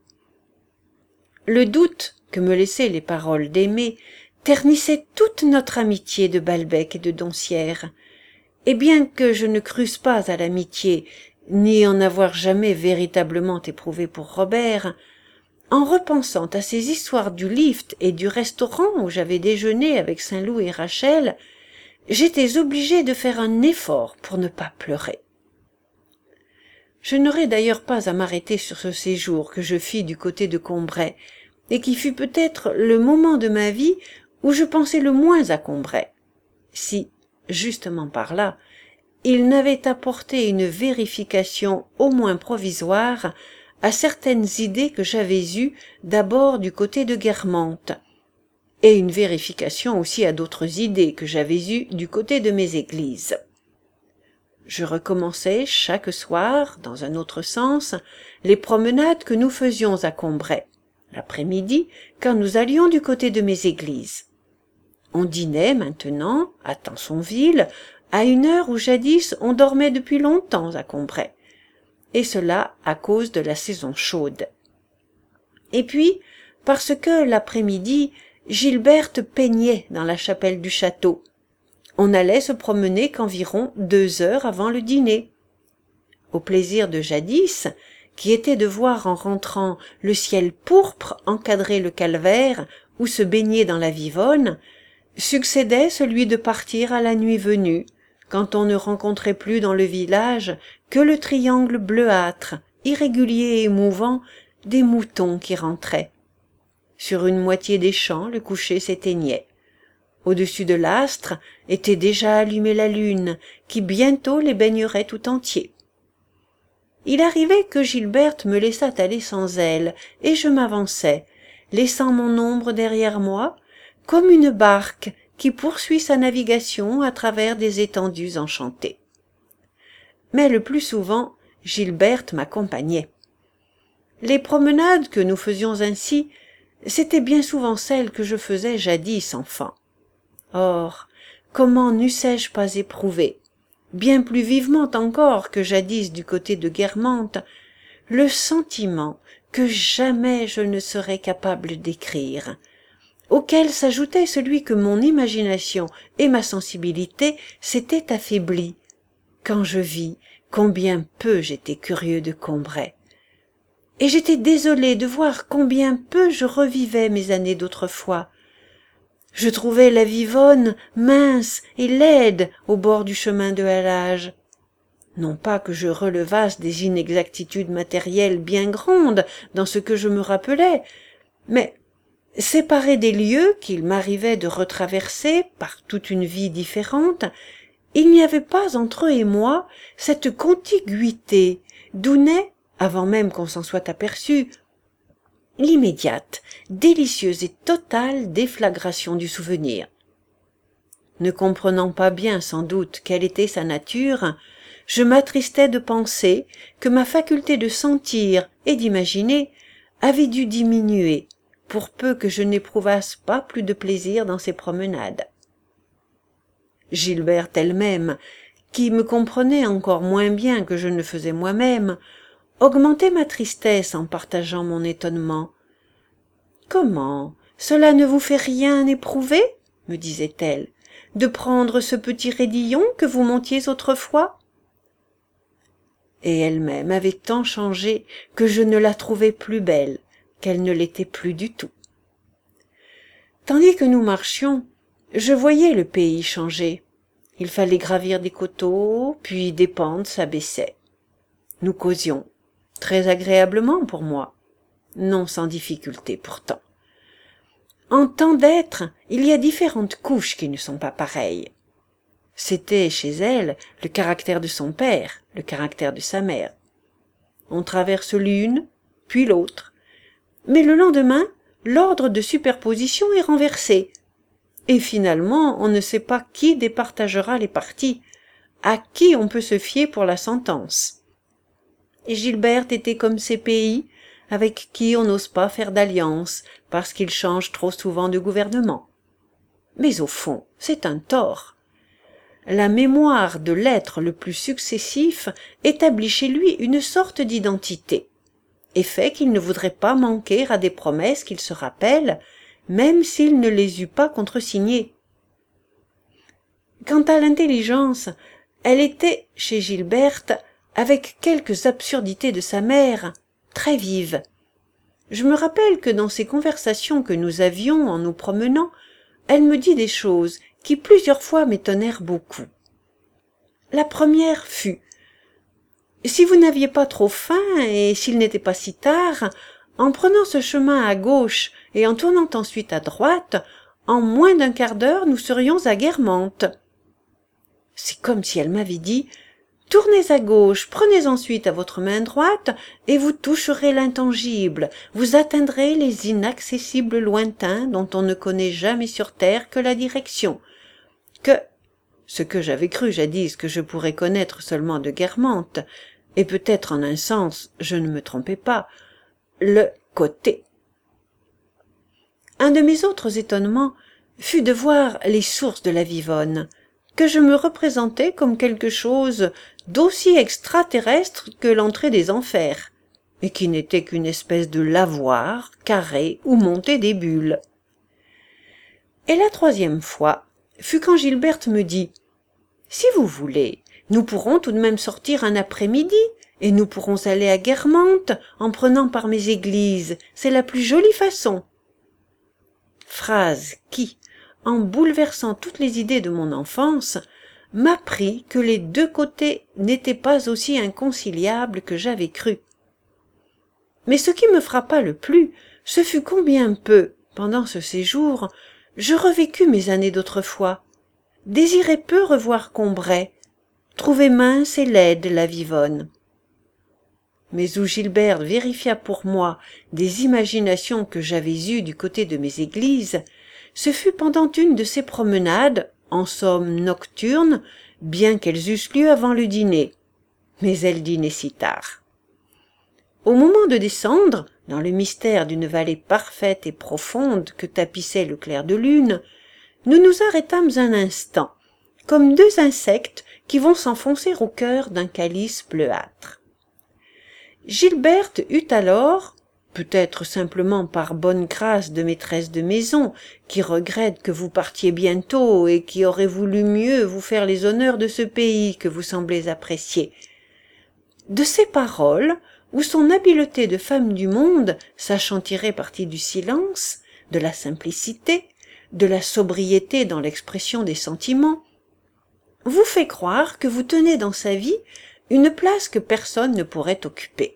Speaker 1: Le doute que me laissaient les paroles d'Aimée ternissait toute notre amitié de Balbec et de Doncières, et bien que je ne crusse pas à l'amitié, ni en avoir jamais véritablement éprouvé pour Robert, en repensant à ces histoires du lift et du restaurant où j'avais déjeuné avec Saint-Loup et Rachel, j'étais obligée de faire un effort pour ne pas pleurer. Je n'aurais d'ailleurs pas à m'arrêter sur ce séjour que je fis du côté de Combray, et qui fut peut-être le moment de ma vie où je pensais le moins à Combray, si, justement par là, il n'avait apporté une vérification au moins provisoire à certaines idées que j'avais eues d'abord du côté de Guermantes, et une vérification aussi à d'autres idées que j'avais eues du côté de mes églises. Je recommençais chaque soir, dans un autre sens, les promenades que nous faisions à Combray, l'après-midi, quand nous allions du côté de mes églises. On dînait maintenant, à Tansonville, à une heure où jadis on dormait depuis longtemps à Combray, et cela à cause de la saison chaude. Et puis, parce que l'après-midi, Gilberte peignait dans la chapelle du château. On allait se promener qu'environ 2 heures avant le dîner. Au plaisir de jadis, qui était de voir en rentrant le ciel pourpre encadrer le calvaire ou se baigner dans la Vivonne, succédait celui de partir à la nuit venue, quand on ne rencontrait plus dans le village que le triangle bleuâtre, irrégulier et mouvant, des moutons qui rentraient. Sur une moitié des champs, le coucher s'éteignait. Au-dessus de l'astre était déjà allumée la lune, qui bientôt les baignerait tout entiers. Il arrivait que Gilberte me laissât aller sans elle, et je m'avançais, laissant mon ombre derrière moi, comme une barque qui poursuit sa navigation à travers des étendues enchantées. Mais le plus souvent, Gilberte m'accompagnait. Les promenades que nous faisions ainsi, c'étaient bien souvent celles que je faisais jadis enfant. Or, comment n'eussé-je pas éprouvé, bien plus vivement encore que jadis du côté de Guermantes, le sentiment que jamais je ne serais capable d'écrire, auquel s'ajoutait celui que mon imagination et ma sensibilité s'étaient affaiblies, quand je vis combien peu j'étais curieux de Combray. et j'étais désolée de voir combien peu je revivais mes années d'autrefois. Je trouvais la Vivonne mince et laide au bord du chemin de halage. Non pas que je relevasse des inexactitudes matérielles bien grandes dans ce que je me rappelais, mais séparés des lieux qu'il m'arrivait de retraverser par toute une vie différente, il n'y avait pas entre eux et moi cette contiguïté d'où naît, avant même qu'on s'en soit aperçu, l'immédiate, délicieuse et totale déflagration du souvenir. Ne comprenant pas bien sans doute quelle était sa nature, je m'attristais de penser que ma faculté de sentir et d'imaginer avait dû diminuer, pour peu que je n'éprouvasse pas plus de plaisir dans ces promenades. Gilberte elle-même, qui me comprenait encore moins bien que je ne faisais moi-même, augmentait ma tristesse en partageant mon étonnement. « Comment, cela ne vous fait rien éprouver, me disait-elle, de prendre ce petit raidillon que vous montiez autrefois ?» Et elle-même avait tant changé que je ne la trouvais plus belle, qu'elle ne l'était plus du tout. Tandis que nous marchions, je voyais le pays changer. Il fallait gravir des coteaux, puis des pentes s'abaissaient. Nous causions, très agréablement pour moi, non sans difficulté pourtant. En tant d'êtres, il y a différentes couches qui ne sont pas pareilles. C'était chez elle le caractère de son père, le caractère de sa mère. On traverse l'une, puis l'autre. Mais le lendemain, l'ordre de superposition est renversé. Et finalement, on ne sait pas qui départagera les parties, à qui on peut se fier pour la sentence. Et Gilberte était comme ces pays avec qui on n'ose pas faire d'alliance parce qu'ils changent trop souvent de gouvernement. Mais au fond, c'est un tort. La mémoire de l'être le plus successif établit chez lui une sorte d'identité, et fait qu'il ne voudrait pas manquer à des promesses qu'il se rappelle, même s'il ne les eût pas contresignées. Quant à l'intelligence, elle était, chez Gilberte, avec quelques absurdités de sa mère, très vive. Je me rappelle que dans ces conversations que nous avions en nous promenant, elle me dit des choses qui plusieurs fois m'étonnèrent beaucoup. La première fut: « Si vous n'aviez pas trop faim et s'il n'était pas si tard, en prenant ce chemin à gauche et en tournant ensuite à droite, en moins d'un quart d'heure nous serions à Guermantes. » C'est comme si elle m'avait dit: « Tournez à gauche, prenez ensuite à votre main droite, et vous toucherez l'intangible, vous atteindrez les inaccessibles lointains dont on ne connaît jamais sur terre que la direction. » Que, ce que j'avais cru jadis que je pourrais connaître seulement de Guermantes, et peut-être en un sens, je ne me trompais pas, le côté. Un de mes autres étonnements fut de voir les sources de la Vivonne, que je me représentais comme quelque chose d'aussi extraterrestre que l'entrée des enfers, et qui n'était qu'une espèce de lavoir, carré ou monté des bulles. Et la troisième fois fut quand Gilberte me dit: « Si vous voulez, nous pourrons tout de même sortir un après-midi, et nous pourrons aller à Guermantes en prenant par mes églises, c'est la plus jolie façon. » Phrase qui, en bouleversant toutes les idées de mon enfance, m'apprit que les deux côtés n'étaient pas aussi inconciliables que j'avais cru. Mais ce qui me frappa le plus, ce fut combien peu, pendant ce séjour, je revécus mes années d'autrefois, désirais peu revoir Combray, trouvais mince et laide la Vivonne. Mais où Gilberte vérifia pour moi des imaginations que j'avais eues du côté de mes églises, ce fut pendant une de ces promenades, en somme nocturnes, bien qu'elles eussent lieu avant le dîner. Mais elles dînaient si tard. Au moment de descendre, dans le mystère d'une vallée parfaite et profonde que tapissait le clair de lune, nous nous arrêtâmes un instant, comme deux insectes qui vont s'enfoncer au cœur d'un calice bleuâtre. Gilberte eut alors, peut-être simplement par bonne grâce de maîtresse de maison, qui regrette que vous partiez bientôt et qui aurait voulu mieux vous faire les honneurs de ce pays que vous semblez apprécier, de ces paroles où son habileté de femme du monde, sachant tirer parti du silence, de la simplicité, de la sobriété dans l'expression des sentiments, vous fait croire que vous tenez dans sa vie une place que personne ne pourrait occuper.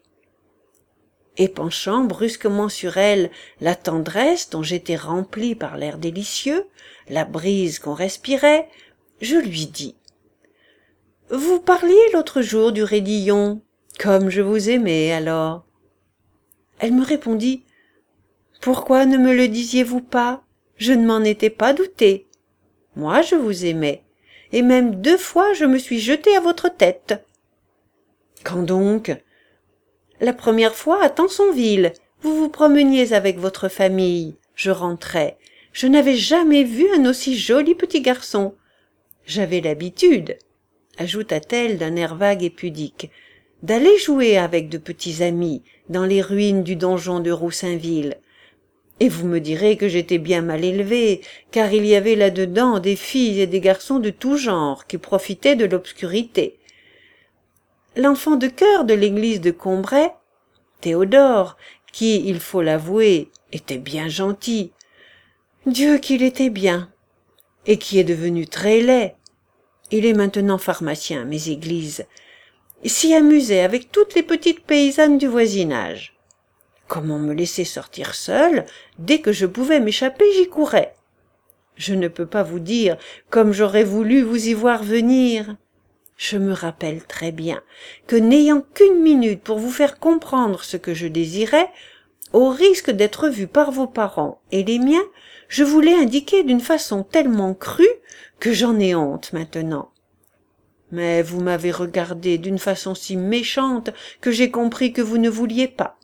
Speaker 1: Et penchant brusquement sur elle la tendresse dont j'étais rempli par l'air délicieux, la brise qu'on respirait, je lui dis « Vous parliez l'autre jour du raidillon, comme je vous aimais alors. » Elle me répondit « Pourquoi ne me le disiez-vous pas? Je ne m'en étais pas douté. Moi je vous aimais, et même 2 fois je me suis jetée à votre tête. » Quand donc? La première fois à Tansonville, vous vous promeniez avec votre famille, je rentrais. Je n'avais jamais vu un aussi joli petit garçon. J'avais l'habitude, ajouta-t-elle d'un air vague et pudique, d'aller jouer avec de petits amis dans les ruines du donjon de Roussainville. Et vous me direz que j'étais bien mal élevée, car il y avait là-dedans des filles et des garçons de tout genre qui profitaient de l'obscurité. L'enfant de chœur de l'église de Combray, Théodore, qui, il faut l'avouer, était bien gentil, Dieu qu'il était bien, et qui est devenu très laid, il est maintenant pharmacien à mes églises, s'y amusait avec toutes les petites paysannes du voisinage. Comme on me laissait sortir seule, dès que je pouvais m'échapper, j'y courais. Je ne peux pas vous dire comme j'aurais voulu vous y voir venir. Je me rappelle très bien que n'ayant qu'une minute pour vous faire comprendre ce que je désirais, au risque d'être vu par vos parents et les miens, je vous l'ai indiqué d'une façon tellement crue que j'en ai honte maintenant. Mais vous m'avez regardé d'une façon si méchante que j'ai compris que vous ne vouliez pas.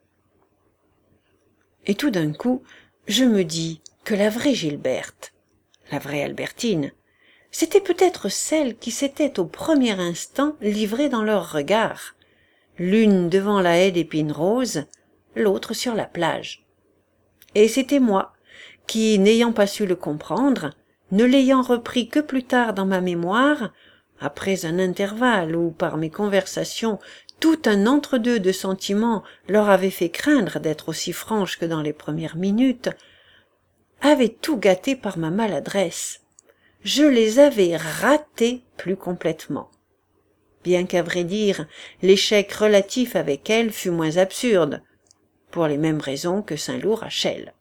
Speaker 1: Et tout d'un coup, je me dis que la vraie Gilberte, la vraie Albertine, c'était peut-être celle qui s'était au premier instant livrée dans leurs regards, l'une devant la haie d'épines roses, l'autre sur la plage. Et c'était moi qui, n'ayant pas su le comprendre, ne l'ayant repris que plus tard dans ma mémoire, après un intervalle où, par mes conversations, tout un entre-deux de sentiments leur avait fait craindre d'être aussi franche que dans les premières minutes, avait tout gâté par ma maladresse. Je les avais ratés plus complètement. Bien qu'à vrai dire, l'échec relatif avec elle fut moins absurde, pour les mêmes raisons que Saint-Loup-Rachel.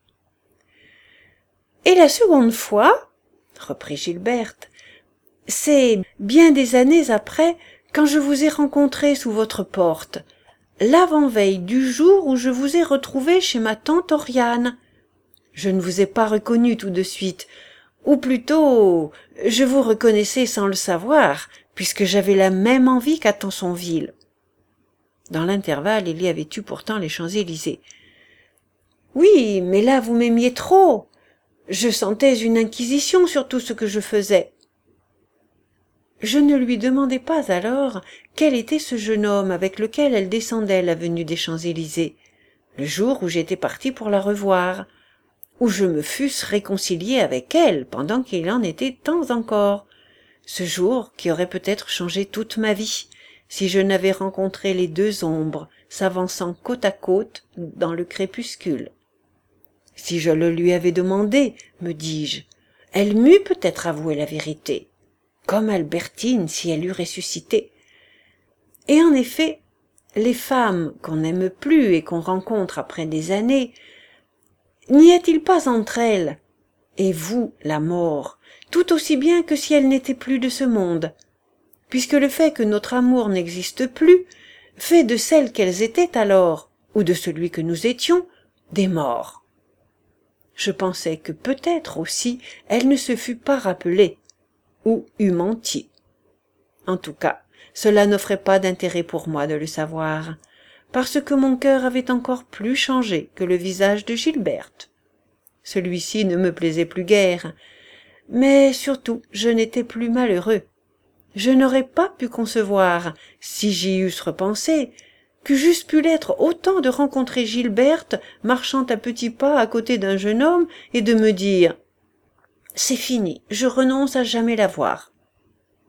Speaker 1: Et la seconde fois, reprit Gilberte, c'est bien des années après, quand je vous ai rencontré sous votre porte, l'avant-veille du jour où je vous ai retrouvé chez ma tante Oriane. Je ne vous ai pas reconnu tout de suite, ou plutôt, je vous reconnaissais sans le savoir, puisque j'avais la même envie qu'à Tansonville. Dans l'intervalle, il y avait eu pourtant les Champs-Élysées. Oui, mais là vous m'aimiez trop. Je sentais une inquisition sur tout ce que je faisais. Je ne lui demandai pas alors quel était ce jeune homme avec lequel elle descendait l'avenue des Champs-Élysées, le jour où j'étais parti pour la revoir, où je me fusse réconcilié avec elle pendant qu'il en était temps encore, ce jour qui aurait peut-être changé toute ma vie, si je n'avais rencontré les 2 ombres s'avançant côte à côte dans le crépuscule. Si je le lui avais demandé, me dis-je, elle m'eût peut-être avoué la vérité, comme Albertine si elle eût ressuscité. Et en effet, les femmes qu'on n'aime plus et qu'on rencontre après des années, n'y a-t-il pas entre elles, et vous, la mort, tout aussi bien que si elles n'étaient plus de ce monde, puisque le fait que notre amour n'existe plus fait de celles qu'elles étaient alors, ou de celui que nous étions, des morts. Je pensais que peut-être aussi elle ne se fût pas rappelée, ou eût menti. En tout cas, cela n'offrait pas d'intérêt pour moi de le savoir, parce que mon cœur avait encore plus changé que le visage de Gilberte. Celui-ci ne me plaisait plus guère, mais surtout je n'étais plus malheureux. Je n'aurais pas pu concevoir, si j'y eusse repensé, que j'eusse pu l'être autant de rencontrer Gilberte marchant à petits pas à côté d'un jeune homme et de me dire « C'est fini, je renonce à jamais la voir ».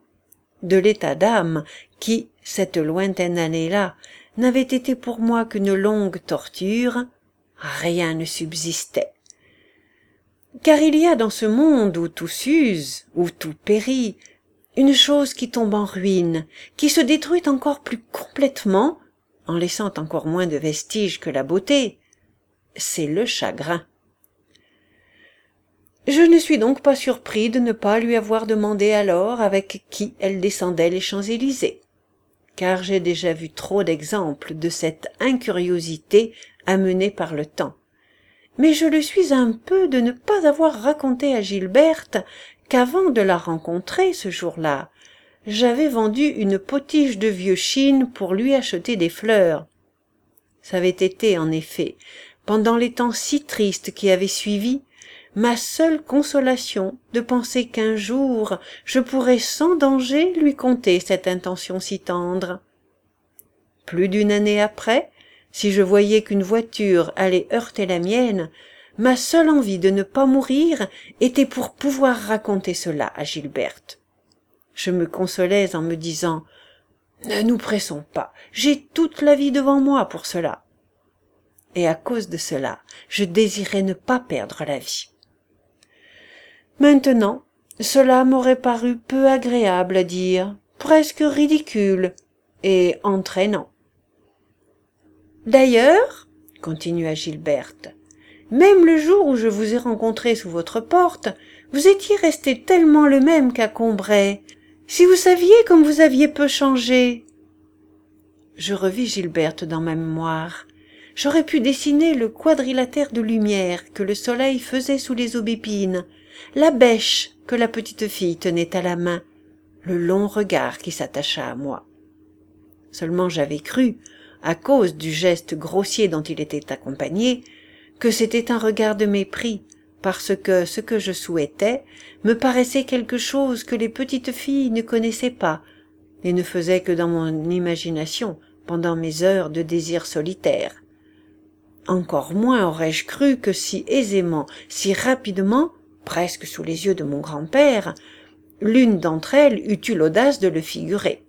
Speaker 1: De l'état d'âme qui, cette lointaine année-là, n'avait été pour moi qu'une longue torture, rien ne subsistait. Car il y a dans ce monde où tout s'use, où tout périt, une chose qui tombe en ruine, qui se détruit encore plus complètement, en laissant encore moins de vestiges que la beauté, c'est le chagrin. Je ne suis donc pas surpris de ne pas lui avoir demandé alors avec qui elle descendait les Champs-Élysées, car j'ai déjà vu trop d'exemples de cette incuriosité amenée par le temps. Mais je le suis un peu de ne pas avoir raconté à Gilberte qu'avant de la rencontrer ce jour-là, j'avais vendu une potiche de vieux chine pour lui acheter des fleurs. Ça avait été, en effet, pendant les temps si tristes qui avaient suivi, ma seule consolation de penser qu'un jour je pourrais sans danger lui conter cette intention si tendre. Plus d'une année après, si je voyais qu'une voiture allait heurter la mienne, ma seule envie de ne pas mourir était pour pouvoir raconter cela à Gilberte. Je me consolais en me disant « Ne nous pressons pas, j'ai toute la vie devant moi pour cela. » Et à cause de cela, je désirais ne pas perdre la vie. Maintenant, cela m'aurait paru peu agréable à dire, presque ridicule et entraînant. D'ailleurs, continua Gilberte, même le jour où je vous ai rencontré sous votre porte, vous étiez resté tellement le même qu'à Combray. Si vous saviez comme vous aviez peu changé. Je revis Gilberte dans ma mémoire. J'aurais pu dessiner le quadrilatère de lumière que le soleil faisait sous les aubépines, la bêche que la petite fille tenait à la main, le long regard qui s'attacha à moi. Seulement j'avais cru, à cause du geste grossier dont il était accompagné, que c'était un regard de mépris, parce que ce que je souhaitais me paraissait quelque chose que les petites filles ne connaissaient pas et ne faisaient que dans mon imagination pendant mes heures de désir solitaire. Encore moins aurais-je cru que si aisément, si rapidement, presque sous les yeux de mon grand-père, l'une d'entre elles eût eu l'audace de le figurer.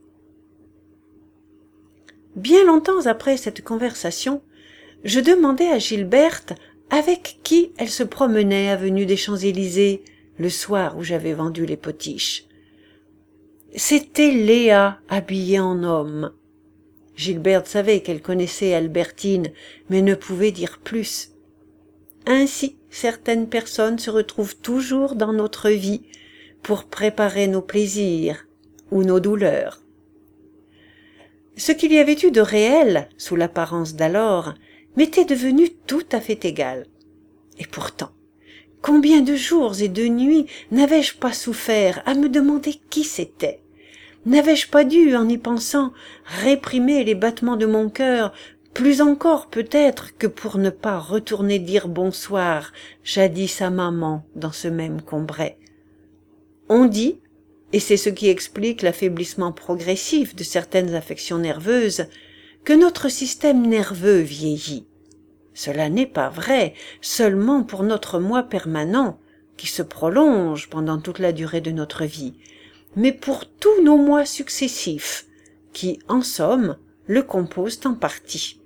Speaker 1: Bien longtemps après cette conversation, je demandai à Gilberte avec qui elle se promenait avenue des Champs-Élysées le soir où j'avais vendu les potiches. C'était Léa habillée en homme. Gilberte savait qu'elle connaissait Albertine, mais ne pouvait dire plus. Ainsi, certaines personnes se retrouvent toujours dans notre vie pour préparer nos plaisirs ou nos douleurs. Ce qu'il y avait eu de réel sous l'apparence d'alors m'était devenu tout à fait égal. Et pourtant, combien de jours et de nuits n'avais-je pas souffert à me demander qui c'était? N'avais-je pas dû, en y pensant, réprimer les battements de mon cœur, plus encore peut-être que pour ne pas retourner dire bonsoir jadis à maman dans ce même Combray? On dit, et c'est ce qui explique l'affaiblissement progressif de certaines affections nerveuses, que notre système nerveux vieillit. Cela n'est pas vrai seulement pour notre moi permanent, qui se prolonge pendant toute la durée de notre vie, mais pour tous nos mois successifs, qui, en somme, le composent en partie.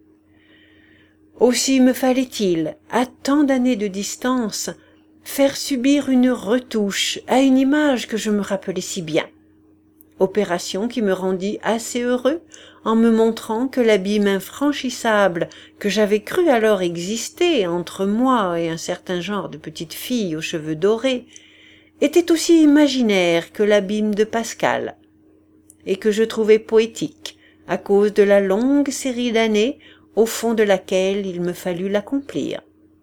Speaker 1: Aussi me fallait-il, à tant d'années de distance, faire subir une retouche à une image que je me rappelais si bien. Opération qui me rendit assez heureux en me montrant que l'abîme infranchissable que j'avais cru alors exister entre moi et un certain genre de petite fille aux cheveux dorés était aussi imaginaire que l'abîme de Pascal, et que je trouvais poétique à cause de la longue série d'années au fond de laquelle il me fallut l'accomplir.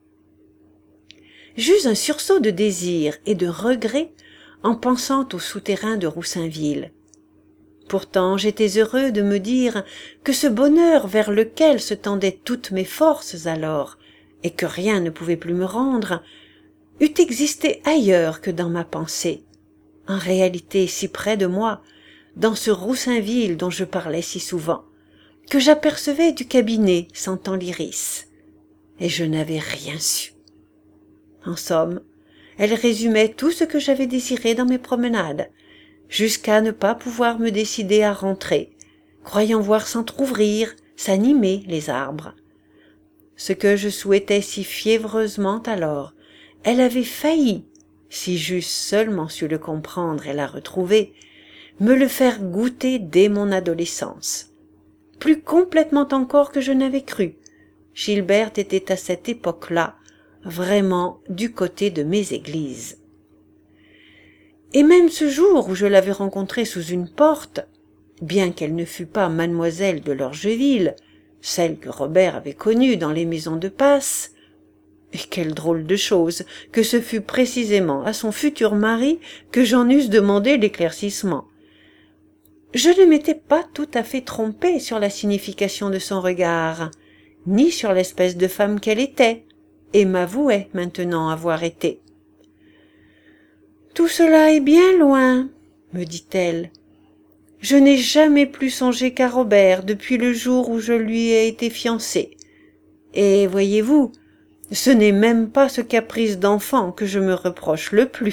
Speaker 1: J'eus un sursaut de désir et de regret en pensant au souterrain de Roussainville. Pourtant j'étais heureux de me dire que ce bonheur vers lequel se tendaient toutes mes forces alors, et que rien ne pouvait plus me rendre, eût existé ailleurs que dans ma pensée, en réalité si près de moi, dans ce Roussainville dont je parlais si souvent, que j'apercevais du cabinet sentant l'iris, et je n'avais rien su. En somme, elle résumait tout ce que j'avais désiré dans mes promenades, jusqu'à ne pas pouvoir me décider à rentrer, croyant voir s'entr'ouvrir s'animer les arbres. Ce que je souhaitais si fiévreusement alors, elle avait failli, si j'eusse seulement su le comprendre et la retrouver, me le faire goûter dès mon adolescence. Plus complètement encore que je n'avais cru. Gilberte était à cette époque-là vraiment du côté de mes églises. Et même ce jour où je l'avais rencontrée sous une porte, bien qu'elle ne fût pas mademoiselle de Lorgeville, celle que Robert avait connue dans les maisons de passe, et quelle drôle de chose que ce fût précisément à son futur mari que j'en eusse demandé l'éclaircissement. Je ne m'étais pas tout à fait trompée sur la signification de son regard, ni sur l'espèce de femme qu'elle était, et m'avouais maintenant avoir été. « Tout cela est bien loin, » me dit-elle. « Je n'ai jamais plus songé qu'à Robert depuis le jour où je lui ai été fiancée. Et voyez-vous, ce n'est même pas ce caprice d'enfant que je me reproche le plus. »